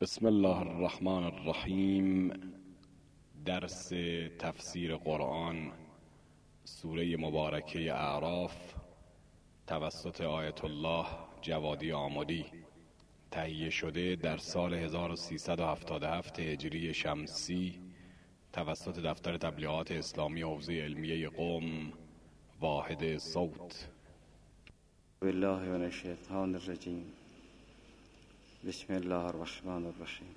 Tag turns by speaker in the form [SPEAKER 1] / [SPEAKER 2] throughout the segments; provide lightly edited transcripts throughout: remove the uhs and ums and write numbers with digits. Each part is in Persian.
[SPEAKER 1] بسم الله الرحمن الرحیم. درس تفسیر قرآن سوره مبارکه اعراف توسط آیت الله جوادی آمدی، تهیه شده در سال 1377 هجری شمسی توسط دفتر تبلیغات اسلامی حوزه علمیه قم، واحد صوت.
[SPEAKER 2] بالله من الشیطان الرجیم. بسم الله الرحمن الرحیم.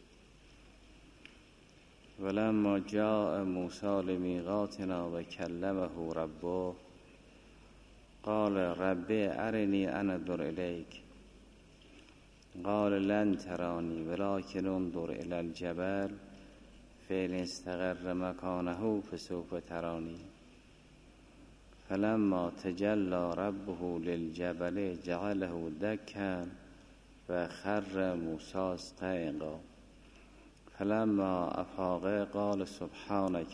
[SPEAKER 2] ولما جاء موسی لمیقاتنا و کلمه ربه قال رب ارنی انظر الیک قال لن ترانی ولكن انظر الى الجبل فإن استقر مكانه فسوف ترانی فلما تجلى ربه للجبل جعله دكا فخر موسی صعقا فلما افاق قال سبحانك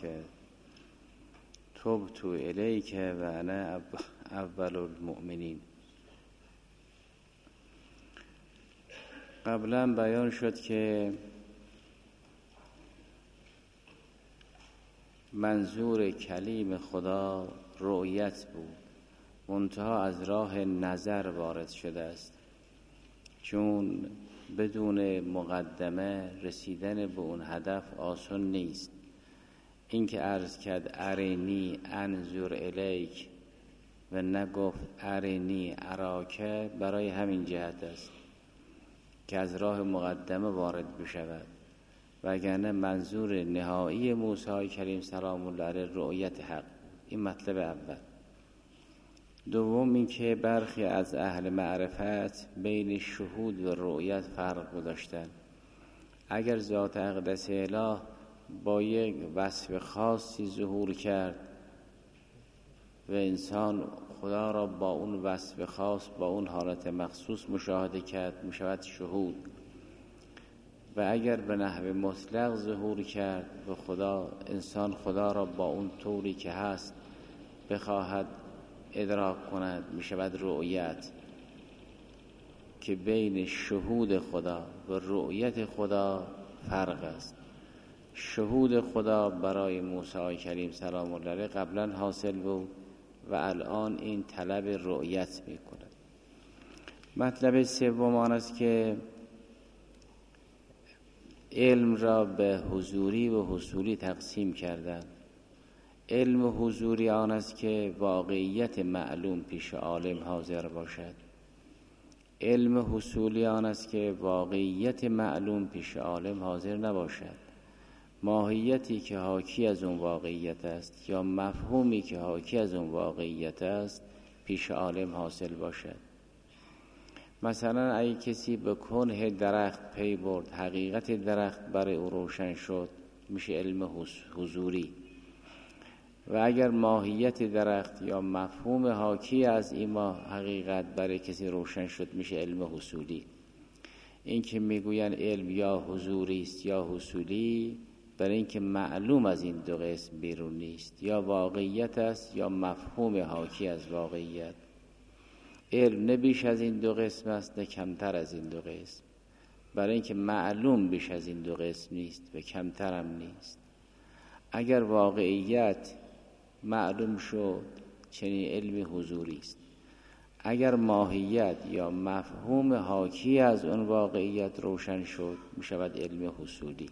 [SPEAKER 2] تبت الیک و انا اول المؤمنین. قبلا بیان شد که منظور کلیم خدا رؤیت بود، منتها از راه نظر وارد شده است، چون بدون مقدمه رسیدن به اون هدف آسان نیست. این که عرض کرد ارینی انظر الیک و نگفت ارینی اراکه، برای همین جهت است که از راه مقدمه وارد بشود، وگرنه منظور نهایی موسی کریم سلام الله علیه رؤیت حق. این مطلب اول. دوم این که برخی از اهل معرفت بین شهود و رؤیت فرق گذاشتند. اگر ذات اقدس اله با یک وصف خاصی ظهور کرد و انسان خدا را با اون وصف خاص با اون حالت مخصوص مشاهده کرد، میشود شهود. و اگر به نحو مطلق ظهور کرد و انسان خدا را با اون طوری که هست بخواهد ادراک کند، میشود رؤیت. که بین شهود خدا و رؤیت خدا فرق است. شهود خدا برای موسی کریم سلام الله علیه قبلا حاصل بود و الان این طلب رؤیت میکند. مطلب سوم آن است که علم را به حضوری و حصولی تقسیم کردند. علم حضوری آن است که واقعیت معلوم پیش عالم حاضر باشد. علم حصولی آن است که واقعیت معلوم پیش عالم حاضر نباشد. ماهیتی که حاکی از اون واقعیت است یا مفهومی که حاکی از اون واقعیت است پیش عالم حاصل باشد. مثلا اگه کسی به کنه درخت پی برد، حقیقت درخت برای او روشن شد، میشه علم حضوری. و اگر ماهیت درخت یا مفهوم حاکی از این حقیقت برای کسی روشن شد، میشه علم حصولی. این که میگوین علم یا حضوری است یا حصولی، برای اینکه معلوم از این دو قسم بیرون نیست، یا واقعیت است یا مفهوم حاکی از واقعیت. علم نه بیش از این دو قسم است نه کمتر از این دو قسم، برای اینکه معلوم بیش از این دو قسم نیست و کمتر هم نیست. اگر واقعیت معلوم شد، چنین علم حضوری است. اگر ماهیت یا مفهوم حاکی از اون واقعیت روشن شد، میشود علم حصولی.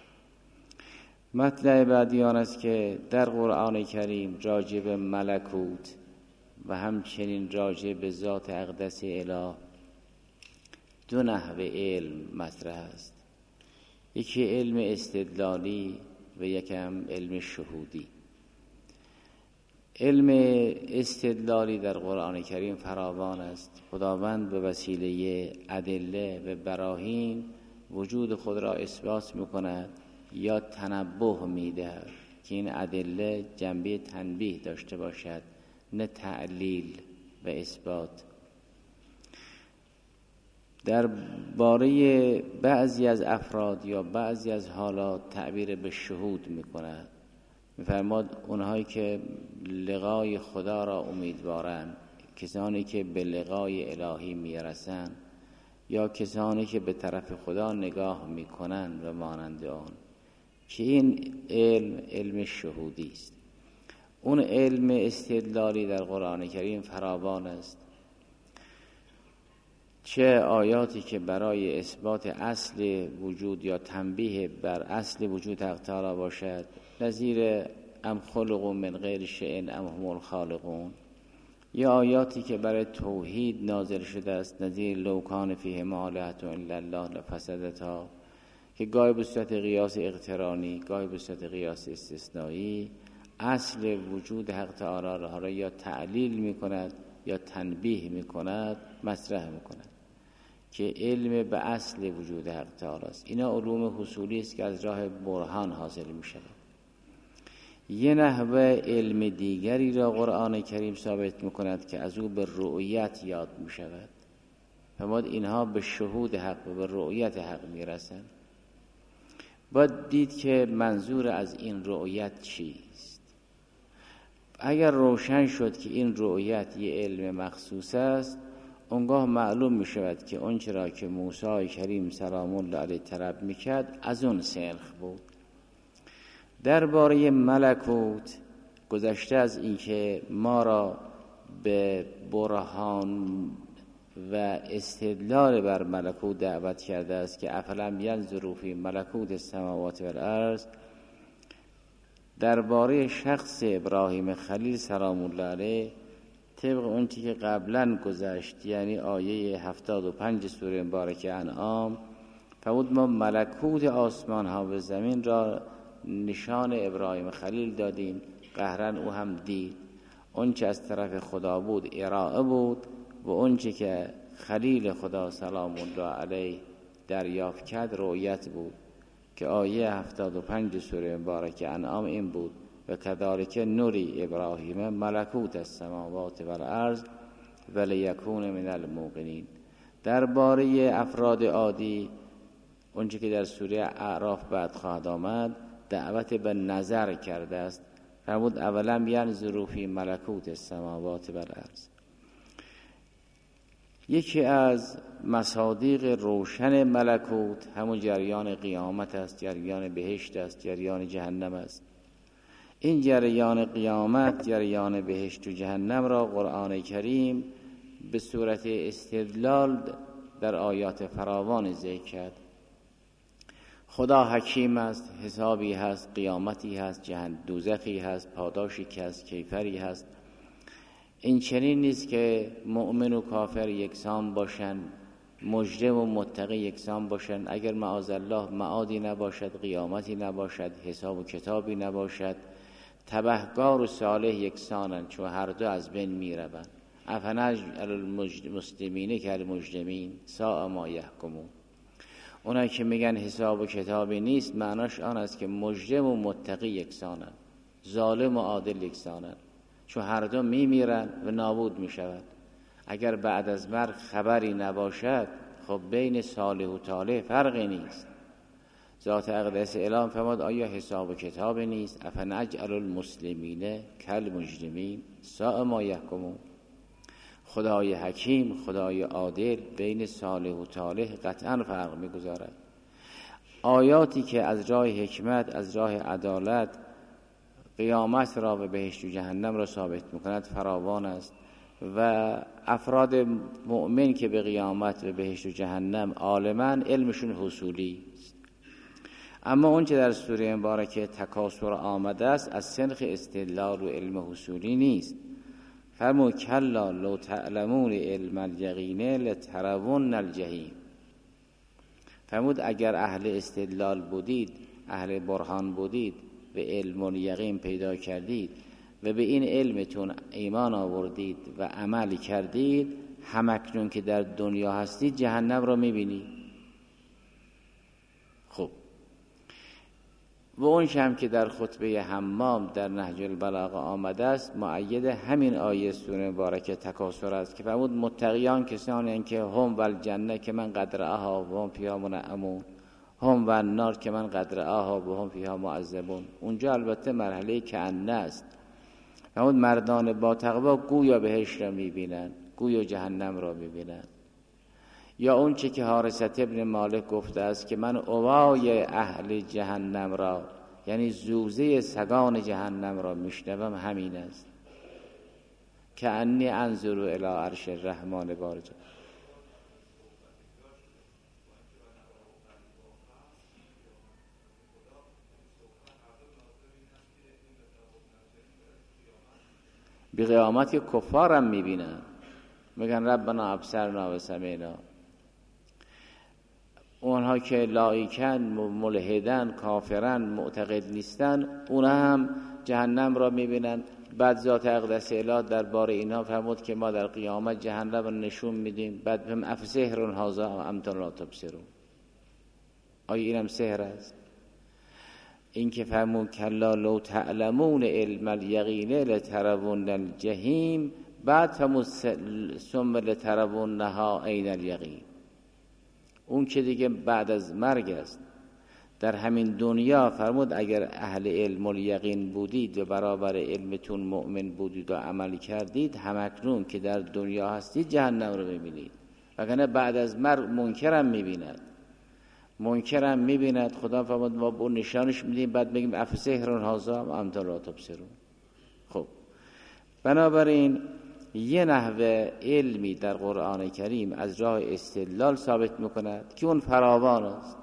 [SPEAKER 2] مطلب بعدی آن است که در قرآن کریم راجع به ملکوت و همچنین راجع به ذات اقدس اله دو نحو علم مطرح است. یکی علم استدلالی و یکم علم شهودی. علم استدلالی در قرآن کریم فراوان است. خداوند به وسیله ادله و براهین وجود خود را اثبات میکند یا تنبه میدهد که این ادله جنبه تنبیه داشته باشد، نه تعلیل و اثبات. در باره بعضی از افراد یا بعضی از حالات تعبیر به شهود میکند. میفرماد اونهایی که لقای خدا را امیدوارند، کسانی که به لقای الهی میرسند، یا کسانی که به طرف خدا نگاه میکنند و مانند آن، که این علم شهودی است. اون علم استدلالی در قرآن کریم فراوان است، چه آیاتی که برای اثبات اصل وجود یا تنبیه بر اصل وجود حق تعالی باشد، نظیر ام خلقوا من غیر شیء ام هم الخالقون، یا آیاتی که برای توحید نازل شده است، نظیر لو کان فیهما آلهة الا الله لفسدتا، که گاهی به صورت قیاس اقترانی، گاهی به صورت قیاس استثنایی اصل وجود حق تعالی را یا تعلیل می کند یا تنبیه می کند، مطرح می کند که علم به اصل وجود حق تعالی است. اینا علوم حصولی است که از راه برهان حاصل می شود. یه نحوه علم دیگری را قرآن کریم ثابت می کند که از او به رؤیت یاد می شود. فرمود اینها به شهود حق و به رؤیت حق می رسند. باید دید که منظور از این رؤیت چیست. اگر روشن شد که این رؤیت یه علم مخصوص است، اونگاه معلوم می شود که اون چرا که موسی کریم سلام الله علیه طلب می کرد از اون سنخ بود. درباره ملکوت گذشته از این که ما را به برهان و استدلال بر ملکوت دعوت کرده است که افلم ینظروا فی ملکوت السماوات والارض، درباره شخص ابراهیم خلیل سلام الله علیه طبق اون چیزی که قبلا گذشت، یعنی آیه 75 سوره مبارکه انعام، فرمود ما ملکوت آسمان ها و زمین را نشان ابراهیم خلیل دادیم، قهرن او هم دید. اون چه از طرف خدا بود ارائه بود و اون چه که خلیل خدا سلام الله علیه دریافت کرد رؤیت بود، که آیه 75 سوره مبارکه انعام این بود و کذالک نوری ابراهیم ملکوت السماوات والارض ولیکون من الموقنین. درباره افراد عادی اونچه که در سوره اعراف بعد خواهد آمد دعوت به نظر کرده است. فرمود اولم ینظروا فی ملکوت السماوات والارض. یکی از مصادیق روشن ملکوت همون جریان قیامت است، جریان بهشت است، جریان جهنم است. این جریان قیامت، جریان بهشت و جهنم را قرآن کریم به صورت استدلال در آیات فراوان ذکر کرد. خدا حکیم است، حسابی هست، قیامتی هست، دوزخی هست، پاداشی که هست، کیفری هست. این چنین نیست که مؤمن و کافر یکسان باشند، مجرم و متقی یکسان باشند. اگر معاذالله معادی نباشد، قیامتی نباشد، حساب و کتابی نباشد، تبهکار و صالح یکسانند، چون هر دو از بین می روند. افنجعل المسلمین کالمجرمین ساء ما یحکمون. اونایی که میگن حساب و کتابی نیست، معناش آن است که مجرم و متقی یکسانند، ظالم و عادل یکسانند، چون هر دو میمیرن و نابود میشوند. اگر بعد از مرگ خبری نباشد، خب بین صالح و طالح فرقی نیست. ذات اقدس اعلام فرمود آیا حساب و کتاب نیست؟ افنجعل المسلمین کالمجرمین ساء ما یحکمون. خدای حکیم، خدای عادل بین صالح و طالح قطعا فرق میگذارد. آیاتی که از راه حکمت، از راه عدالت قیامت را و بهشت و جهنم را ثابت میکند فراوان است و افراد مؤمن که به قیامت و بهشت و جهنم عالما علمشون حصولی است. اما اون چه در سوره مبارکه تکاثر آمده است از سنخ استدلال و علم حصولی نیست. فرمود کلا لو تعلمون علم الیقین لترون الجحیم. فرمود اگر اهل استدلال بودید، اهل برهان بودید و علم و یقین پیدا کردید و به این علمتون ایمان آوردید و عمل کردید، همکنون که در دنیا هستید جهنم را میبینید. خب و اون هم که در خطبه حمام در نهج البلاغه آمده است مؤید همین آیه سوره مبارکه تکاثر است که فرمود متقیان کسانی که هم والجنه که من قد رآها و هم فیها منعمون، هم و النار که من قد رآها و هم فیها معذبون. اونجا البته مرحله کأنه است. فرمود مردان با تقوا گویا بهشت را میبینند، گویا جهنم را میبینند. یا اون چه که حارثة ابن مالک گفته است که من اوای اهل جهنم را، یعنی زوزه سگان جهنم را میشنوم، همین است که انی انظر الی عرش الرحمن بارزا. بی قیامت که کفارم میبینن، میگن ربنا ابصرنا و سمعنا. اونها که لایکن، ملحدن، کافرن، معتقد نیستن، اونها هم جهنم را میبینن. بعد ذات اقدس اله درباره اینها فرمود که ما در قیامت جهنم را نشون میدیم. بعد هم افسحر هذا ام انتم لا تبصرون، آیا اینم سحر است؟ این که فرمود کلا لو تعلمون علم الیقین لترون الجحیم، بعد فرمود ثم لترونها عین الیقین. اون که دیگه بعد از مرگ است. در همین دنیا فرمود اگر اهل علم الیقین بودید و برابر علمتون مؤمن بودید و عمل کردید، همکنون که در دنیا هستید جهنم رو ببینید، وگرنه بعد از مرگ منکرم میبیند. خدا فرمود ما با نشانش میدیم، بعد بگیم افسحر هذا ام انتم لا تبصرون. خب بنابراین یه نحوه علمی در قرآن کریم از راه استدلال ثابت میکند که اون فراوان است.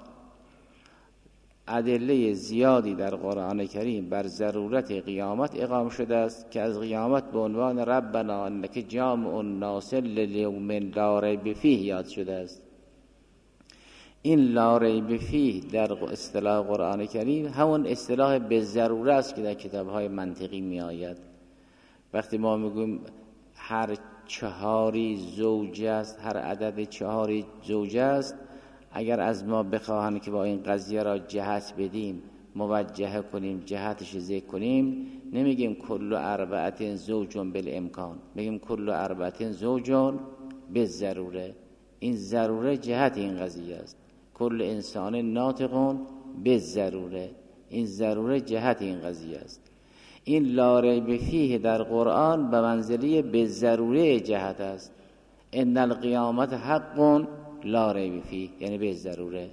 [SPEAKER 2] ادله زیادی در قرآن کریم بر ضرورت قیامت اقام شده است که از قیامت به عنوان ربنا انک جامع الناس لیوم لا ریب فیه یاد شده است. این لا ریب فیه در اصطلاح قرآن کریم همون اصطلاح به ضروره است که در کتاب‌های منطقی می آید. وقتی ما میگویم هر 4 زوج است، هر عدد 4 زوج است، اگر از ما بخواهند که با این قضیه را جهت بدیم، موجه کنیم، جهتش ذکر کنیم، نمیگیم کل 4 زوج بالامکان، میگیم کل 4 زوج بالضروره. این ضروره جهت این قضیه است. کل انسان ناطق بالضروره، این ضروره جهت این قضیه است. این لا ریب فیه در قرآن به منزله بالضروره جهت است. ان القیامت حق لا ریب فیه، یعنی بالضروره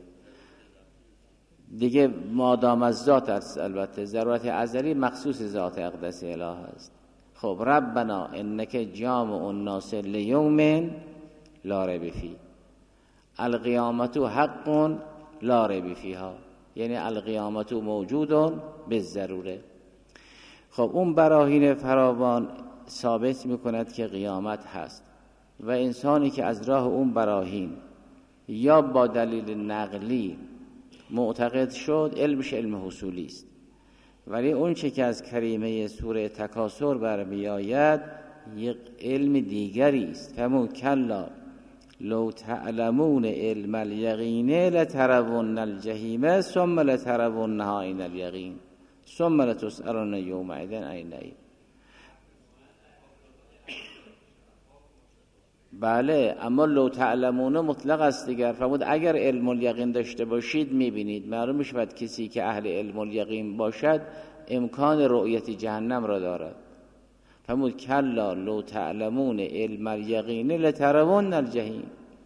[SPEAKER 2] دیگه مادام از ذات است. البته ضرورت ازلی مخصوص ذات اقدس اله است. خب ربنا انک جامع الناس لیوم لا ریب فیه، القیامت حق لا ریب فیها، یعنی القیامت موجود بالضروره. خب اون براهین فراوان ثابت میکند که قیامت هست و انسانی که از راه اون براهین یا با دلیل نقلی معتقد شد، علمش علم حصولی است. ولی اون چه که از کریمه سوره تکاثر برمی آید یک علم دیگری است. فرمود کلا لو تعلمون علم الیقین لترون الجحیم ثم لترونها عین الیقین ثم لتسألن یومئذ عن النعیم. بله، اما لو تعلمون مطلق است دیگر. فرمود اگر علم الیقین داشته باشید میبینید. معلوم میشود کسی که اهل علم الیقین باشد امکان رؤیت جهنم را دارد. فرمود کلا لو تعلمون علم الیقین لترون الجحیم.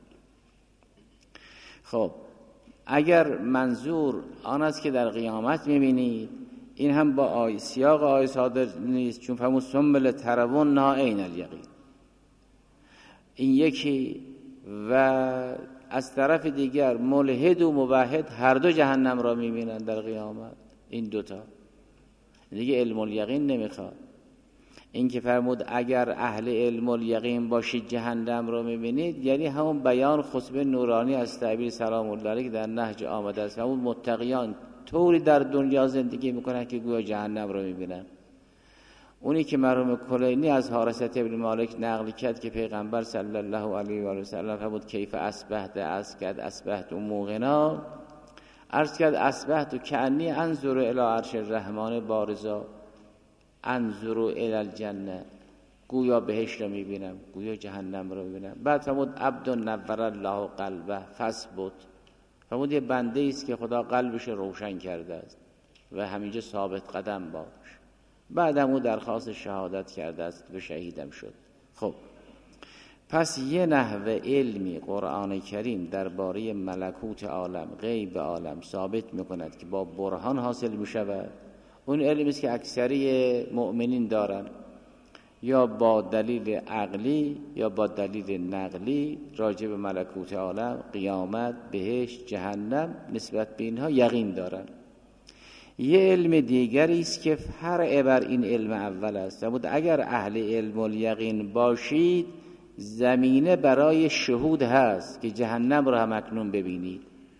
[SPEAKER 2] خب اگر منظور آن است که در قیامت میبینید، این هم با سیاق آیه صادر نیست، چون فرمود ثم لترونها عین الیقین. این یکی. و از طرف دیگر ملحد و موحد هر دو جهنم را میبینند در قیامت. این دوتا دیگه علم الیقین نمیخواد. این که فرمود اگر اهل علم الیقین باشید جهنم را میبینید، یعنی همون بیان خطبه نورانی از تعبیر سلام الله علیه که در نهج آمده است. همون متقیان طوری در دنیا زندگی میکنن که گویا جهنم را میبینن. اونی که مرحوم کلینی از حارثة ابن مالک نقل کرد که پیغمبر صلی الله علیه و آله و سلم فرمود کیف اصبحت، اصبحت موقنا، عرض کرد اصبحت کأنی انظر الی عرش الرحمن بارزا انظر الی الجنه، گویا بهشت را میبینم، گویا جهنم را میبینم. بعد فرمود عبد نور الله قلبه فاثبت، فرمود یه بنده است که خدا قلبش روشن کرده است و همینجا ثابت قدم باش. بعدم او درخواست شهادت کرده است و شهیدم شد. خب پس یه نحوه علمی قرآن کریم درباره ملکوت عالم، غیب عالم ثابت میکند که با برهان حاصل میشود. اون علمی است که اکثری مؤمنین دارن، یا با دلیل عقلی یا با دلیل نقلی راجع به ملکوت عالم، قیامت، بهشت، جهنم نسبت به اینها یقین دارن. یه علم دیگری است که فرع بر این علم اول است. اگر اهل علم الیقین باشید زمینه برای شهود هست که جهنم را هم اکنون ببینید.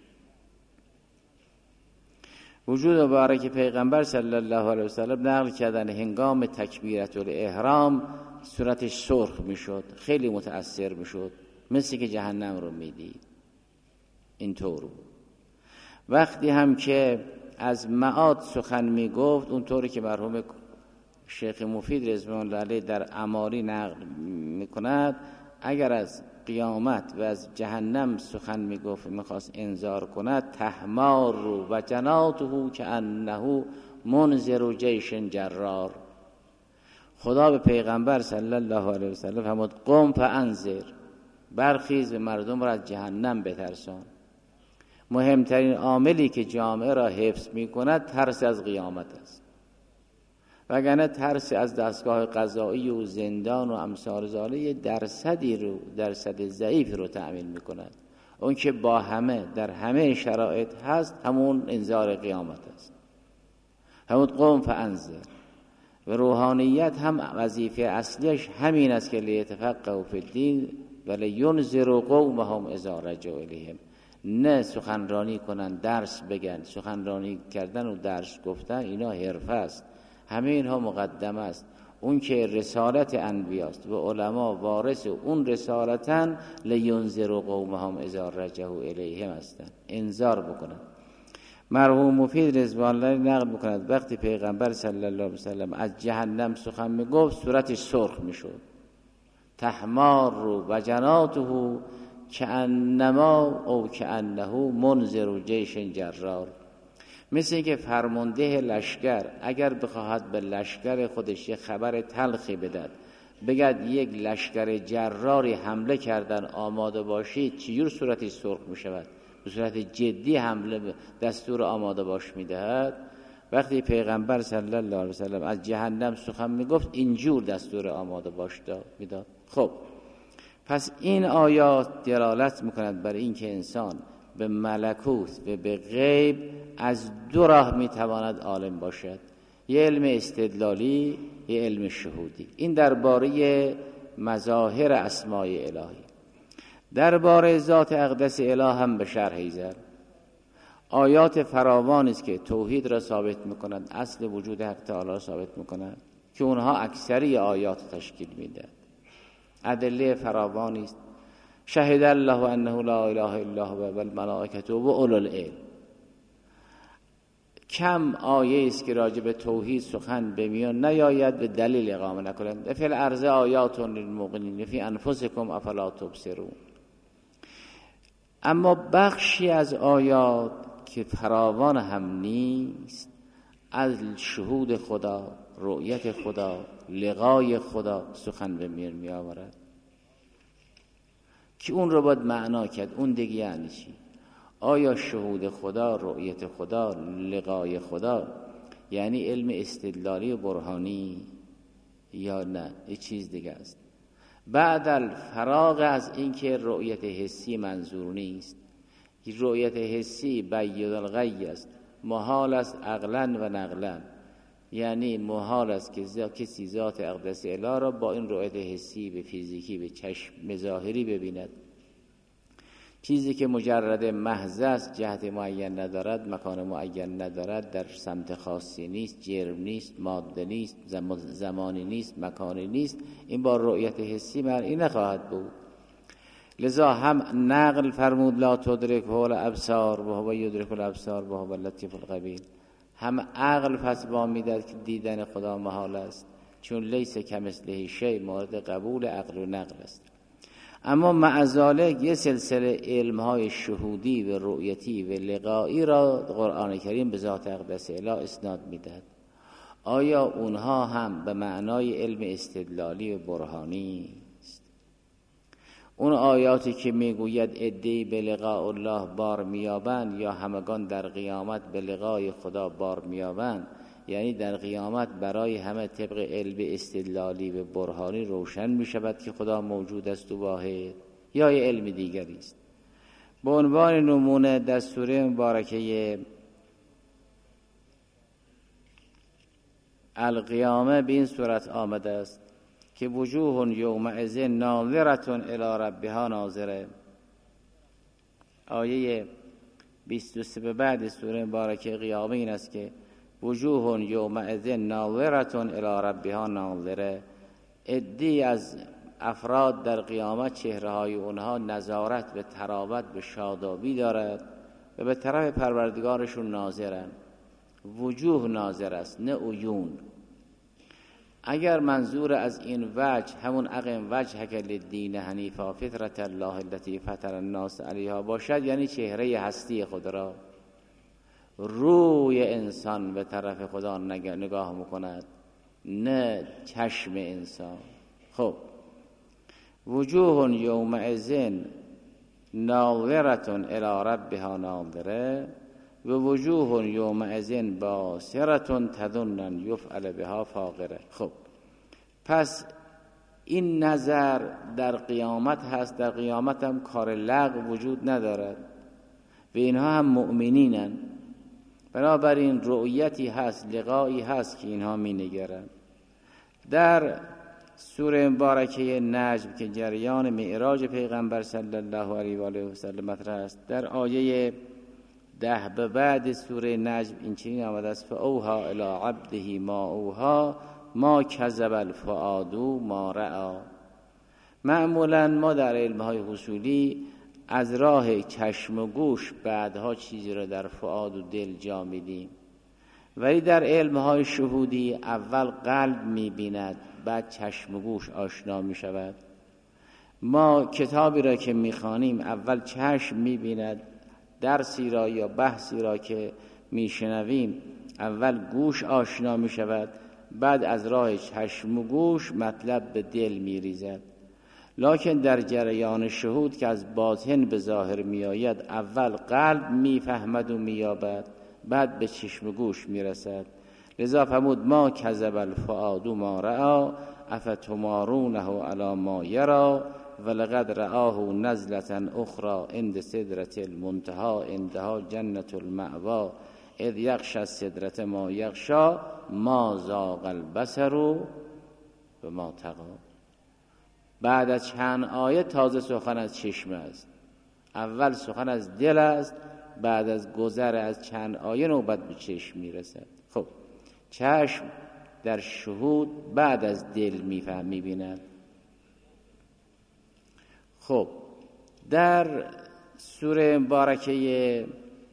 [SPEAKER 2] وجود مبارک پیغمبر صلی الله علیه وسلم نقل کردن هنگام تکبیرت الاحرام صورتش سرخ میشد، خیلی متأثر میشد، مثل که جهنم رو میدید. اینطور وقتی هم که از معاد سخن میگفت، اونطوری که مرحوم شیخ مفید رضوان الله علیه در اعماری نقل میکند، اگر از قیامت و از جهنم سخن میگفت، میخواست انذار کند، تحمار و جناته کأنه منذر جیش جرار. خدا به پیغمبر صلی الله علیه وسلم فرمود قم فانذر، برخیز و مردم را از جهنم بترسان. مهمترین عاملی که جامعه را حفظ میکند ترس از قیامت است، وگرنه ترس از دستگاه قضایی و زندان و امثال ذالک درصد ضعیف رو تأمین میکند. اون که با همه در همه شرایط هست همون انذار قیامت است، همون قم فانذر. و روحانیت هم وظیفه اصلیش همین است که لیتفقهوا فی الدین و لینذروا قومهم اذا رجعوا الیهم. نه سخنرانی کنن، درس بگن. سخنرانی کردن و درس گفتن اینا حرفه است، همه اینها مقدمه است. اون که رسالت انبیاست و علما وارث اون رسالتن، لینذروا قومهم اذا رجعوا الیهم هستن، انذار بکنن. مرحوم مفید رضوان الله نقل میکند وقتی پیغمبر صلی الله علیه وسلم از جهنم سخن میگفت صورتش سرخ میشد، تحمار و جناته کأنما او کأنه منذر جیش جرار. مثل که فرمانده لشکر اگر بخواهد به لشکر خودش یه خبر تلخی بدهد، بگد یک لشکر جراری حمله کردن آماده باشید، چجور صورتش سرخ میشود؟ به صورت جدی حمله دستور آماده باش میدهد. وقتی پیغمبر صلی الله علیه وسلم از جهنم سخن میگفت اینجور دستور آماده باش میداد. خب پس این آیات دلالت میکند بر این که انسان به ملکوت و به غیب از دو راه میتواند عالم باشد، یه علم استدلالی، یه علم شهودی. این درباره مظاهر اسماء الهی. درباره ذات اقدس اله هم به شرحی زد. آیات فراوان است که توحید را ثابت میکنند، اصل وجود حق تعالی را ثابت میکنند که اونها اکثری آیات تشکیل میده. ادله فراوانی است. شهد الله انه لا اله الا هو و الملائکه و اولو العلم. کم آیه است که راجع به توحید سخن بمیان نیاید به دلیل اقامه نکنند. فی الارض آیات للموقنین فی انفسکم افلا تبصرون. اما بخشی از آیات که فراوان هم نیست، از شهود خدا، رؤیت خدا، لقای خدا سخن به میان می آورد که اون رو باید معنا کرد. اون دیگه یعنی چی؟ آیا شهود خدا، رؤیت خدا، لقای خدا یعنی علم استدلالی و برهانی یا نه یه چیز دیگه است؟ بعد الفراغ از این که رؤیت حسی منظور نیست، رؤیت حسی بید الغی است، محال است عقلا و نقلا. یعنی محال است که کسی ذات اقدس اله را با این رؤیت حسی به فیزیکی به چشم ظاهری ببیند. چیزی که مجرد محض است، جهت معین ندارد، مکان معین ندارد، در سمت خاصی نیست، جرم نیست، ماده نیست، زمانی نیست، مکانی نیست، این با رؤیت حسی مرئی نخواهد بود. لذا هم نقل فرمود لا تدرکه الابصار و هو یدرک الابصار و هو اللطیف الخبیر. هم عقل فتوا میداد که دیدن خدا محال است، چون لیس کمثله شیء مورد قبول عقل و نقل است. اما مع ذلک یه سلسله علم‌های شهودی و رؤیتی و لقایی را قرآن کریم به ذات اقدس اله اسناد میدهد. آیا اونها هم به معنای علم استدلالی و برهانی است؟ اون آیاتی که میگوید عده‌ای به لقاء الله بار میابند یا همگان در قیامت به لقای خدا بار میابند، یعنی در قیامت برای همه طبق علم استدلالی و برهانی روشن میشود که خدا موجود است و واحد، یا یه علم دیگری است. به عنوان نمونه در سوره مبارکه القیامه به این صورت آمده است که وجوه یومئذ ناظرة الی ربها ناظره. آیه 23 به بعد سوره مبارکه قیامه این است که وجوه یومئذ ناظرة الی ربها ناظره. عده‌ای از افراد در قیامت چهره‌های اونها نظارت به تراوت به شادابی دارد و به طرف پروردگارشون ناظرند. وجوه ناظر است نه عیون. اگر منظور از این وجه همون اقم وجهک للدین حنیفا فطرة الله التي فطر الناس علیها باشد، یعنی چهره هستی خود را، روی انسان به طرف خدا نگاه میکند نه چشم انسان. خب وجوه یومئذ ناظرة الی ربها ناظره و وجوه یومئذ باسرة تظن ان یفعل بها فاقره. خب پس این نظر در قیامت هست. در قیامت هم کار لغو وجود ندارد و اینها هم مؤمنینن، بنابراین رؤیتی هست، لقایی هست که اینها می نگرند. در سوره مبارکه نجم که جریان معراج پیغمبر صلی الله علیه و آله و سلم مطرح است، در آیه 10 به بعد سوره نجم این چنین آمده است فاوحی الی عبده ما اوحی ما کذب الفؤاد ما رأی. معمولا ما در علمهای حصولی از راه چشم و گوش بعدها چیزی را در فؤاد و دل جا میدیم، ولی در علمهای شهودی اول قلب میبیند بعد چشم و گوش آشنا میشود. ما کتابی را که میخوانیم اول چشم میبیند، درسی را یا بحثی را که میشنویم اول گوش آشنا میشود، بعد از راه چشم و گوش مطلب به دل میریزد. لکن در جریان شهود که از باطن به ظاهر میآید اول قلب میفهمد و مییابد بعد به چشم و گوش میرسد. لذا فرمود ما کذب الفؤاد ما رأی افتمارونه علی ما یری ولقد رآه نزلة اخرى عند سدرة المنتهى عندها جنة المأوى اذ یغشی السدرة ما یغشی ما زاغ البصر و ما طغی. بعد از چند آیه تازه سخن از چشم است، اول سخن از دل است، بعد از گذر از چند آیه نوبت به چشم میرسد. خب چشم در شهود بعد از دل میبیند. خب در سوره مبارکه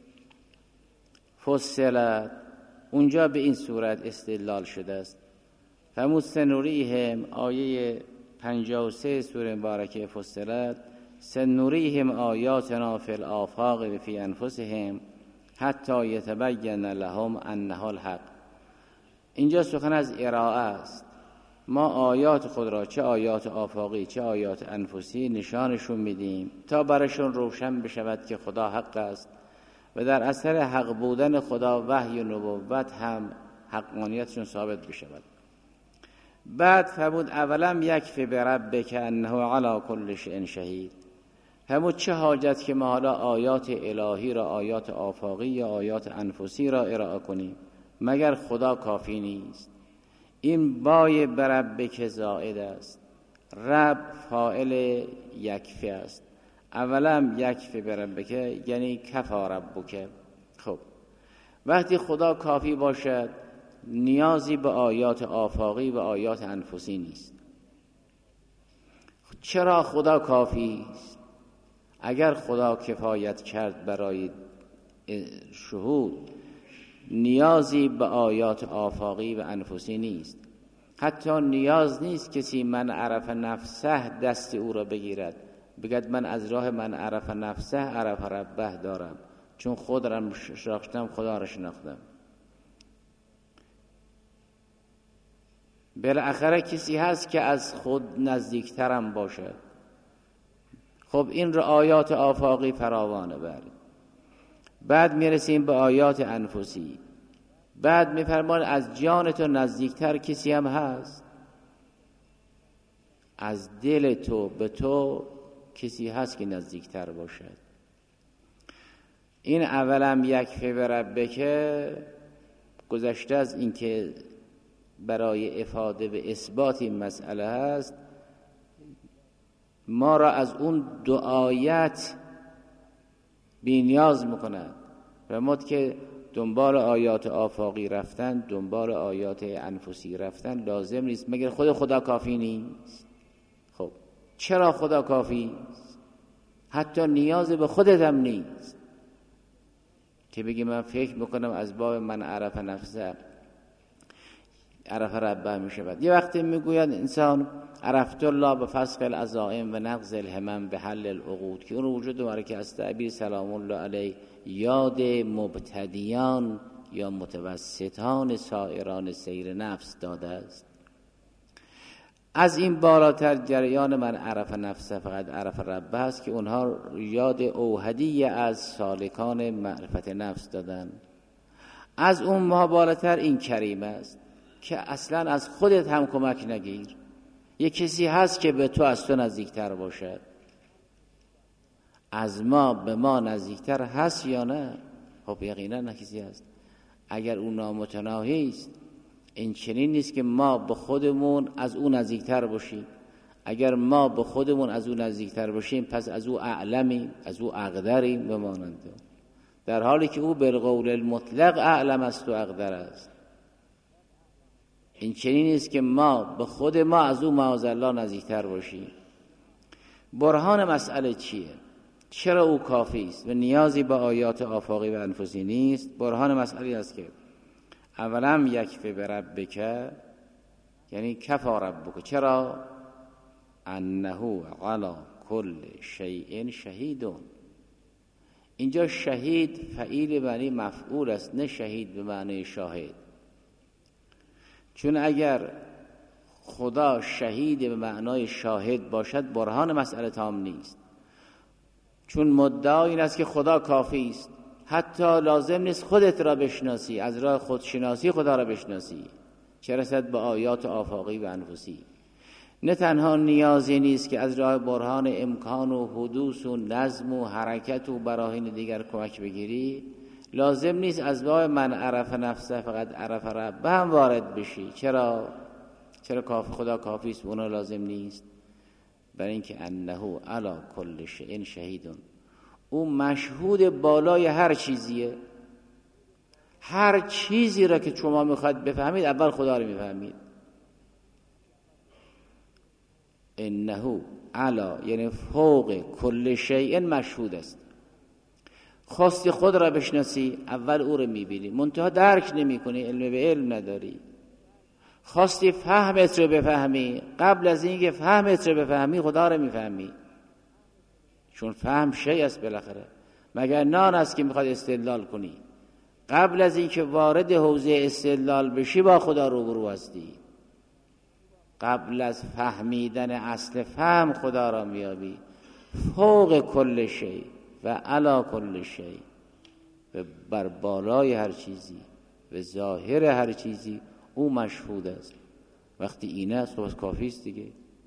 [SPEAKER 2] فصلت اونجا به این صورت استدلال شده است. فرمود سنوریهم آیه 53 سوره مبارکه فصلت سنوریهم آیاتنا فی الآفاق و فی انفسهم حتی یتبین لهم انه الحق. اینجا سخن از ارائه است. ما آیات خود را چه آیات آفاقی چه آیات انفسی نشانشون میدیم تا برشون روشن بشود که خدا حق است و در اثر حق بودن خدا وحی و نبوت هم حقانیتشون ثابت بشود. بعد فرمود اولم یکفی بربک انه علی کل شیء شهید. فرمود چه حاجت که ما حالا آیات الهی را، آیات آفاقی یا آیات انفسی را ارائه کنیم، مگر خدا کافی نیست؟ این بای بربک زائد است. رب فاعل یکفی است. اولم یکفی بربک یعنی کفا ربک. خب وقتی خدا کافی باشد نیازی به آیات آفاقی و آیات انفسی نیست. چرا خدا کافی است؟ اگر خدا کفایت کرد برای شهود نیازی به آیات آفاقی و انفسی نیست. حتی نیاز نیست کسی من عرف نفسه دست او را بگیرد بگد من از راه من عرف نفسه عرف ربه دارم، چون خود را شناختم خدا را شناختم. بالاخره کسی هست که از خود نزدیکترم باشد. خب این آیات آفاقی فراوانه. بعد میرسیم به آیات انفسی. بعد میفرمان از جان تو نزدیکتر کسی هم هست؟ از دل تو به تو کسی هست که نزدیکتر باشد؟ این اولم یکفی بربک گذشته از این که برای افاده به اثبات این مسئله هست، ما را از اون دو آیت بی نیاز میکند. فرمود که دنبال آیات آفاقی رفتن، دنبال آیات انفسی رفتن لازم نیست مگر خود خدا کافی نیست. خب چرا خدا کافی است؟ حتی نیاز به خودت هم نیست که بگی من فکر میکنم از باب من عرف نفسه عرف ربه میشود. یه وقتی میگوید انسان عرفت الله به فسخ العزائم و نقض الهمم به حل العقود، که اون وجود مبارک از تعبیر سلام الله علیه یاد مبتدیان یا متوسطان سائران سیر نفس داده است. از این بالاتر جریان من عرف نفسه فقط عرف ربه است که اونها یاد اوحدی از سالکان معرفت نفس دادن. از اون ما بالاتر این کریم است که اصلا از خودت هم کمک نگیر، یک کسی هست که به تو از تو نزدیکتر باشد. از ما به ما نزدیکتر هست یا نه؟ خب یقینا نه کسی هست. اگر اون نامتناهی است، این چنین نیست که ما به خودمون از اون نزدیکتر باشیم. اگر ما به خودمون از اون نزدیکتر باشیم پس از او اعلمیم، از او اقدریم بمانند، در حالی که او بالقول المطلق اعلم است و اقدر است. این چنین نیست که ما به خود ما از او معاذالله نزدیکتر باشیم. برهان مسئله چیه؟ چرا او کافی است و نیازی به آیات آفاقی و انفسی نیست؟ برهان مسئله است که اولم یکفی بربک، یعنی کفا ربک. چرا؟ انه علی کل شیء شهید. اینجا شهید فعیل معنی مفعول است، نه شهید به معنی شاهد. چون اگر خدا شهید به معنای شاهد باشد برهان مسئله تام نیست. چون مدعا این است که خدا کافی است، حتی لازم نیست خودت را بشناسی، از راه خودشناسی خدا را بشناسی، چه رسد به آیات آفاقی و انفسی. نه تنها نیازی نیست که از راه برهان امکان و حدوث و نظم و حرکت و براهین دیگر کمک بگیری، لازم نیست از راه من عرف نفسه فقط عرف ربه هم وارد بشی. چرا خدا کافی است و اونا لازم نیست؟ برای اینکه انه علی کل شیء شهید، او مشهود بالای هر چیزیه. هر چیزی را که شما میخواید بفهمید اول خدا رو میفهمید. انه علی یعنی فوق کل شیء مشهود است. خواستی خود را بشناسی اول او رو میبینی، منتها درک نمی کنی، علم به علم نداری. خواستی فهمت رو بفهمی، قبل از اینکه فهمت رو بفهمی خدا رو میفهمی، چون فهم شیء است بالاخره. مگر نان است که میخواد استدلال کنی؟ قبل از اینکه وارد حوزه استدلال بشی با خدا روبرو هستی. قبل از فهمیدن اصل فهم خدا را میابی. فوق کل شیء و علی کل شیء، و بر بالای هر چیزی و ظاهر هر چیزی او مشهود است. وقتی اینه است خب کافی است دیگه.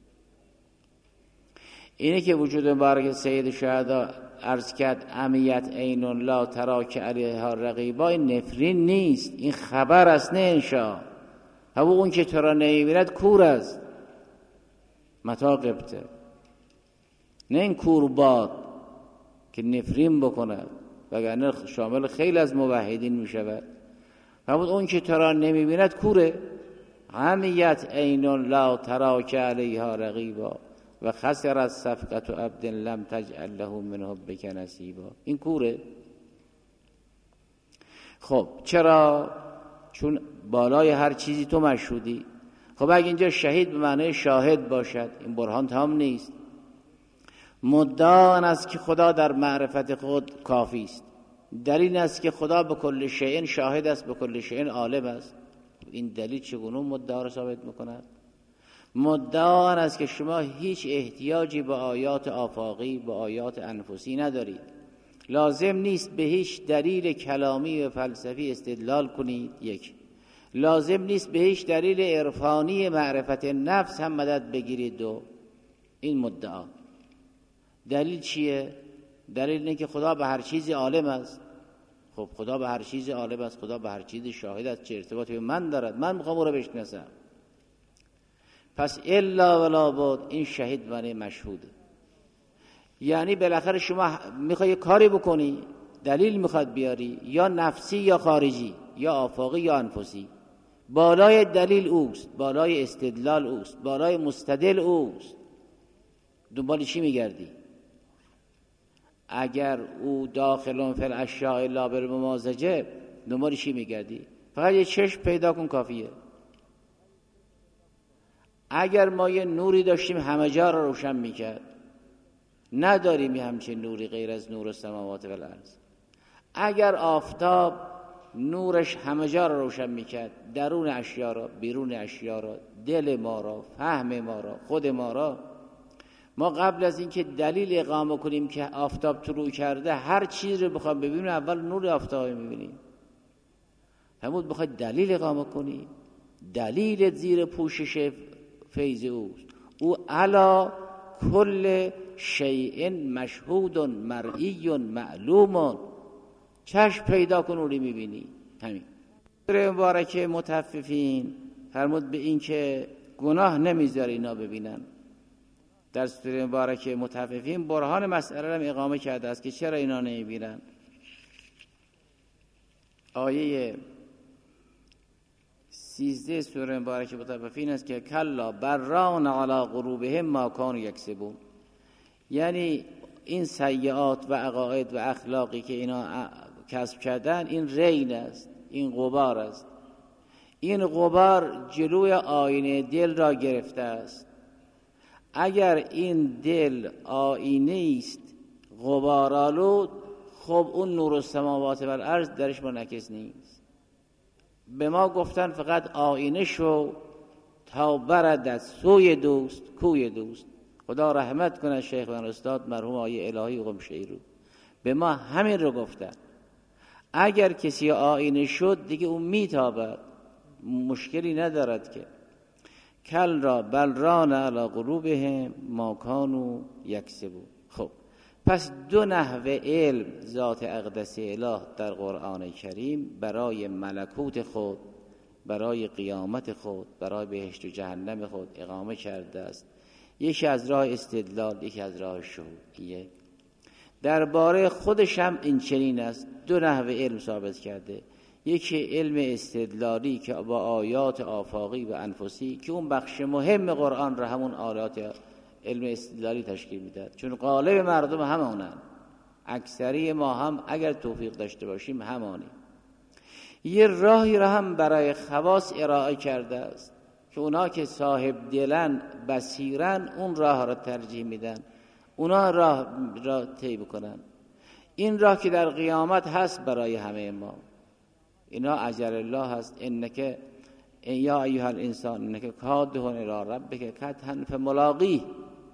[SPEAKER 2] اینه که وجود مبارک سید شهدا عرض کرد امیت عین لا تراک علیها رقیبا، این نفرین نیست، این خبر است نه انشا. همون اون که تو را نمیبیند کور است، متا قبته، نه این کور باد که نفرین بکند، وگرنه شامل خیلی از موحدین می شود. همون اون که تو را نمیبیند کوره. امیت عین لا تراک علیها رقیبا و خسر از صفقت و عبد لم تجعل له من حبک نصیبا، این کوره. خب چرا؟ چون بالای هر چیزی تو مشهودی. خب اگه اینجا شهید به معنی شاهد باشد این برهان تام نیست. مدعا است که خدا در معرفت خود کافی است، دلیل است که خدا به کل شیء شاهد است، به کل شیء عالم است. این دلیل چگونه مدعا را ثابت میکند؟ مدعا است که شما هیچ احتیاجی به آیات آفاقی، به آیات انفسی ندارید. لازم نیست به هیچ دلیل کلامی و فلسفی استدلال کنید. یک، لازم نیست به هیچ دلیل عرفانی معرفت نفس هم مدد بگیرید. دو، این مدعا. دلیل چیه؟ دلیل اینه که خدا به هر چیزی عالم است. خب خدا به هر چیزی عالم است، خدا به هر چیزی شاهد است، چه ارتباطی به من دارد؟ من میخوام او رو بشناسم. پس الا ولا بود، این شهید معنی مشهوده. یعنی بالاخره شما میخوای یه کاری بکنی، دلیل میخواد بیاری، یا نفسی یا خارجی، یا آفاقی یا انفسی. بالای دلیل اوست، بالای استدلال اوست، بالای مستدل اوست. دنبال چی میگردی؟ اگر او داخلون فی الاشیاء الا بالممازجه، دنبال چی میگردی؟ فقط یه چشم پیدا کن کافیه. اگر ما یه نوری داشتیم همه جا رو روشن میکرد، نداریم یه همچین نوری غیر از نور السماوات و الارض. اگر آفتاب نورش همه جا رو روشن میکرد، درون اشیا را، بیرون اشیا را، دل ما را، فهم ما را، خود ما را، ما قبل از اینکه دلیل اقامه کنیم که آفتاب طلوع کرده، هر چیز رو بخوام ببینیم اول نور آفتاب میبینیم. همون بخواد دلیل اقامه کنی، دلیل زیر پوشش فیض اوست. او علا کل شیء مشهود مرئی معلوم. چشم پیدا کن اونی میبینی. همین سوره مبارکه مطففین فرمود به این که گناه نمیذاره اینا ببینن. در سوره مبارکه مطففین برهان مسئله رو اقامه کرده است که چرا اینا نمیبینن. آیه 13 سوره مبارکه مطففین است که کلا بران علی قلوبهم ما کانوا یکسبون. یعنی این سیئات و عقاید و اخلاقی که اینا کسب کردن، این رین است، این غبار است. این غبار جلوی آینه دل را گرفته است. اگر این دل آینه است غبارآلود، خب اون نور السماوات و الارض درش منعکس نیست. به ما گفتن فقط آینه شو تا برد سوی دوست کوی دوست. خدا رحمت کنه شیخ و استاد مرحوم آیه الهی قمشه‌ای رو، به ما همین رو گفتن. اگر کسی آینه شد دیگه اون میتابد، مشکلی ندارد که. کل را بل ران علی قلوبهم ما کانوا یکسبون. خب پس دو نحو علم ذات اقدس اله در قرآن کریم برای ملکوت خود، برای قیامت خود، برای بهشت و جهنم خود اقامه کرده است. یکی از راه استدلال، یکی از راه شهودیه. درباره خودش هم این چنین است. دو نحو علم ثابت کرده. یکی علم استدلالی که با آیات آفاقی و انفسی، که اون بخش مهم قرآن را همون آیات علم استدلالی تشکیل میداد، چون غالب مردم همونن، اکثری ما هم اگر توفیق داشته باشیم همانی. یه راهی را هم برای خواص ارائه کرده است که اونا که صاحب دلن، بصیرن، اون راه را ترجیح میدن، اونا راه را طی بکنن. این راه که در قیامت هست برای همه ما، اینا اجر الله هست. انک یا ایها الانسان انک کادح الی ربک کدحا فملاقیه.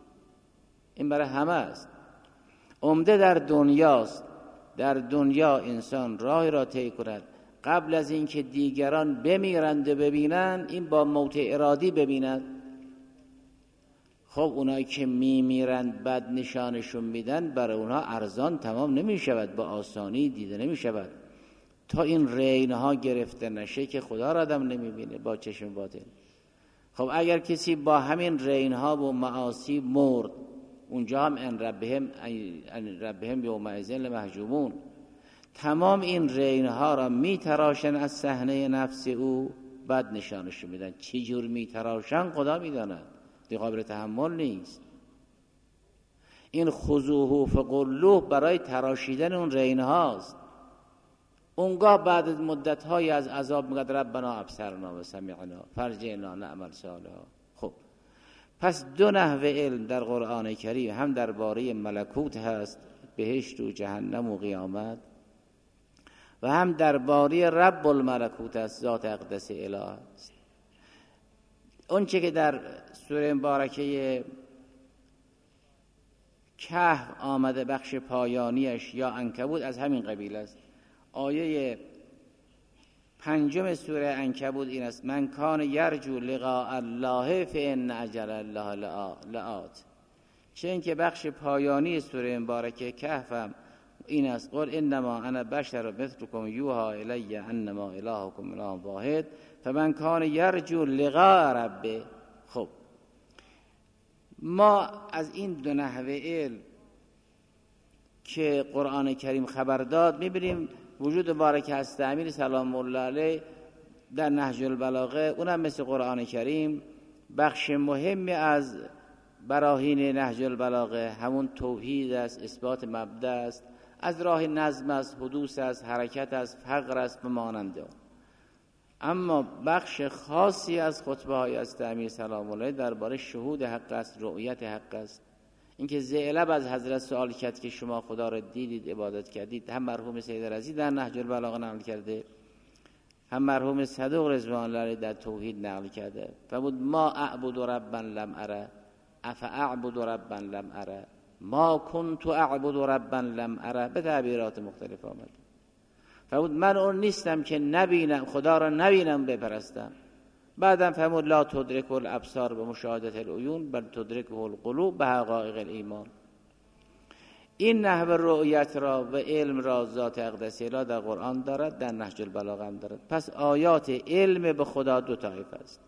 [SPEAKER 2] این برای همه است. عمده در دنیاست. در دنیا انسان راه را طی کند قبل از اینکه دیگران بمیرند و ببینند، این با موت ارادی ببیند. خب اونایی که میمیرند بعد نشانشون میدن، برای اونها ارزان تمام نمیشود، با آسانی دیده نمیشود تا این رینها گرفته نشه که خدا را آدم نمیبینه با چشم باطن. خب اگر کسی با همین رینها و معاصی مرد، اونجا هم ان ربهم یومئذ لمحجوبون، تمام این رینها را میتراشن از صحنه نفس او، بعد نشانش میدن. چه جور میتراشن خدا میداند، دیگه قابل تحمل نیست. این خذوه فغلوه برای تراشیدن اون رینهاست. اونگاه بعد از مدت‌های از عذاب میگه ربنا ابصرنا و سمعنا فرجعنا نعمل صالحا. خب پس دو نحو علم در قرآن کریم، هم درباره ملکوت هست، بهشت و جهنم و قیامت، و هم درباره رب الملکوت است، ذات اقدس اله است. اون چه که در سوره مبارکه کهف آمده بخش پایانیش یا عنکبوت از همین قبیل است. آیه 5 سوره عنکبوت این است: من کان یرجو لقاء الله فان اجل الله لآت. چه اینکه بخش پایانی سوره مبارکه کهف هم این است: قل انما انا بشر مثلکم یوحی الی انما الهکم اله واحد فمن کان یرجو لقاء ربه. خب ما از این دو نحوه علم که قرآن کریم خبر داد میبینیم وجود مبارک هست امیر سلام الله علیه در نهج البلاغه، اونم مثل قرآن کریم بخش مهمی از براهین نهج البلاغه همون توحید است، اثبات مبدا است، از راه نظم است، حدوث است، حرکت است، فقر است و ماننده. اما بخش خاصی از خطبه های از امیر سلام الله درباره شهود حق است، رؤیت حق است. اینکه ذیلب از حضرت سوال کرد که شما خدا را دیدید، عبادت کردید، هم مرحوم سید رضی در نهج البلاغه نقل کرده، هم مرحوم صدوق رضوان الله علیه در توحید نقل کرده. فرمود ما اعبد ربا لم اره افاعبد ربا لم اره ما کنت اعبد ربا لم اره، به تعبیرات مختلف آمد. فرمود من اون نیستم که نبینم خدا را نبینم بپرستم. بعدم فرمود لا تدرک الابصار به مشاهدت العیون بل تدرک القلوب به حقایق الایمان. این نحو رؤیت را و علم را ذات اقدسی را در قرآن دارد، در نهج البلاغه هم دارد. پس آیات علم به خدا دو طایفه است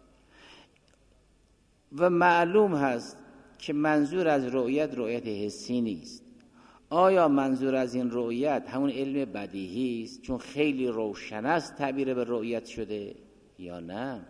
[SPEAKER 2] و معلوم هست که منظور از رؤیت حسی نیست. آیا منظور از این رؤیت همون علم بدیهی است چون خیلی روشن است تعبیر به رؤیت شده یا نه؟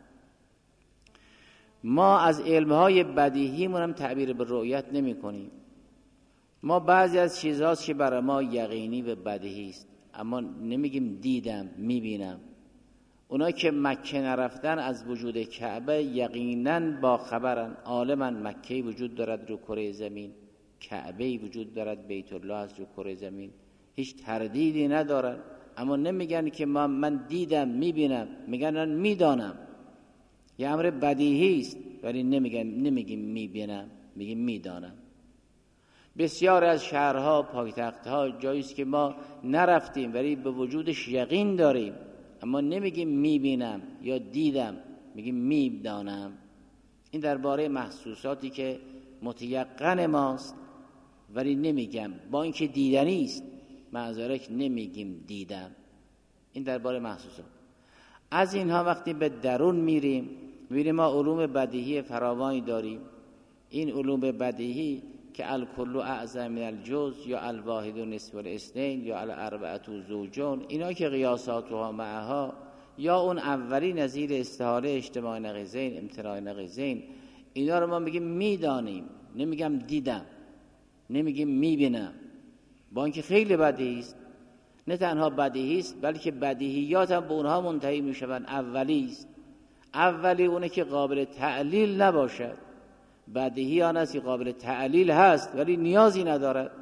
[SPEAKER 2] ما از علمهای بدیهیمون هم تعبیر به رؤیت نمی کنیم. ما بعضی از چیزهاست که برای ما یقینی و بدیهی است اما نمیگیم دیدم میبینم. اونا که مکه نرفتن از وجود کعبه یقینا با خبرن، عالمن مکه وجود دارد رو کره زمین، کعبه وجود دارد، بیت الله از رو کره زمین، هیچ تردیدی ندارن. اما نمیگن که من دیدم میبینم، میگن من میدانم. یه امر بدیهی است ولی نمیگیم میبینم، میگیم میدانم. بسیار از شهرها، پایتختها جایی است که ما نرفتیم ولی به وجودش یقین داریم اما نمیگیم میبینم یا دیدم، میگیم میدانم. این درباره محسوساتی که متیقن ماست ولی نمیگم، با اینکه دیدنی است معذرت نمیگیم دیدم. این درباره محسوسات. از اینها وقتی به درون میریم میبینیم ما علوم بدیهی فراوانی داریم. این علوم بدیهی که الکل اعظم من الجزء یا الواحد نصف الاثنین یا الاربعه زوجون، اینا که قیاساتها معها یا اون اولی نظیر استحاله اجتماع نقیضین امتناع نقیضین، اینا رو ما میگیم میدانیم، نمیگم دیدم، نمیگیم میبینم. با اینکه خیلی بدیهی است، نه تنها بدیهی است بلکه بدیهیات هم به اونها منتهی میشوند. اولی است، اولی اونه که قابل تعلیل نباشد. بدیهی آن است که قابل تعلیل هست ولی نیازی ندارد.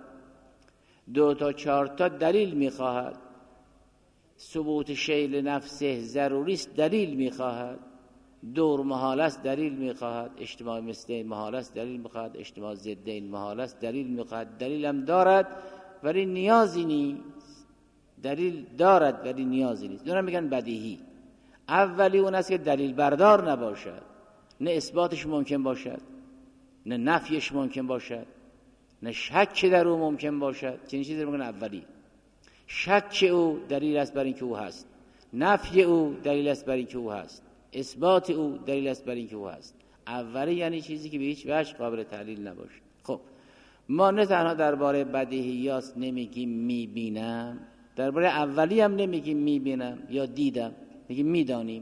[SPEAKER 2] 2 تا 4 تا دلیل میخواهد. ثبوت شیء نفسه ضروری است، دلیل میخواهد. دور محال است، دلیل میخواهد. اجتماع مثلین محال است، دلیل میخواهد. اجتماع ضدین محال است، دلیل میخواهد. دلیل هم دارد ولی نیازی نیست. دلیل دارد ولی نیازی نیست. اونا میگن بدیهی. اولی اون است که دلیل بردار نباشد، نه اثباتش ممکن باشد، نه نفیش ممکن باشد، نه شک در او ممکن باشد. چنین چیزی رو میگن اولی. شک او دلیل است بر اینکه او هست، نفی او دلیل است بر اینکه او هست، اثبات او دلیل است بر اینکه او هست. اولی یعنی چیزی که به هیچ وجه قابل تعلیل نباشه. خب ما نه تنها درباره بدیهیات نمیگیم میبینم، درباره اولی هم نمیگیم میبینم یا دیدم، میگیم میدانیم.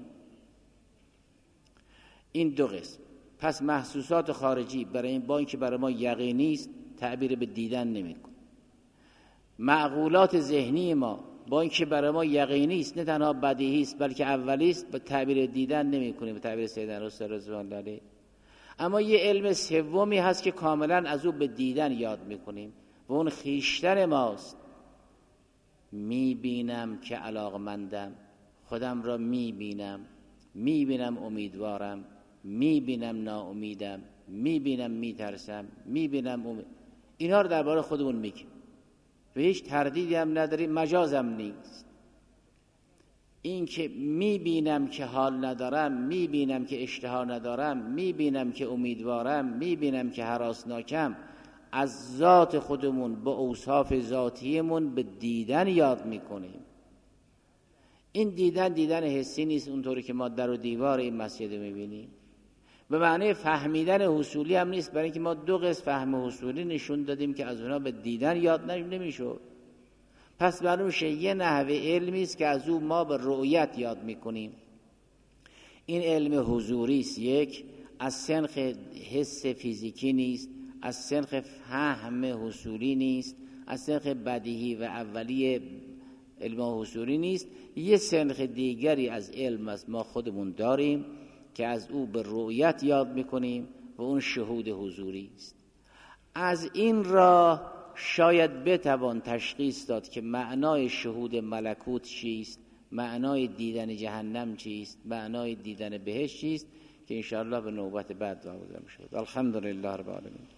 [SPEAKER 2] این دو قسم. پس محسوسات خارجی برای این با اینکه برای ما یقینی است تعبیر به دیدن نمی‌کنه. معقولات ذهنی ما با اینکه برای ما یقینی است، نه تنها بدیهی است بلکه اولی است، به تعبیر دیدن نمی‌کنیم، به تعبیر سیدنا رسول رضوان الله علیه. اما یه علم سومی هست که کاملا از او به دیدن یاد می‌کنیم و اون خویشتن ماست. می‌بینم که علاقمندم، خودم را می‌بینم، می‌بینم امیدوارم، میبینم ناامیدم، میبینم میترسم، میبینم اینا رو درباره خودمون میگیم و هیچ تردیدی هم نداریم، مجازم نیست. این که میبینم که حال ندارم، میبینم که اشتها ندارم، میبینم که امیدوارم، میبینم که هراسناکم، از ذات خودمون با اوصاف ذاتیمون به دیدن یاد میکنیم. این دیدن حسی نیست اونطوری که ما در و دیوار این مسجد میبینیم، به معنی فهمیدن حصولی هم نیست، برای اینکه ما 2 قسم فهم حصولی نشون دادیم که از اونا به دیدن یاد نمیشد. پس معلوم شه یه نحوه علمی است که از او ما به رؤیت یاد میکنیم. این علم حضوری است، یک از سنخ حس فیزیکی نیست، از سنخ فهم حصولی نیست، از سنخ بدیهی و اولیه علم حصولی نیست. یه سنخ دیگری از علم است ما خودمون داریم که از او به رؤیت یاد میکنیم و اون شهود حضوری است. از این راه شاید بتوان تشخیص داد که معنای شهود ملکوت چیست، معنای دیدن جهنم چیست، معنای دیدن بهشت چیست، که انشاءالله به نوبت بعد واقع میشه. الحمدلله رب العالمین.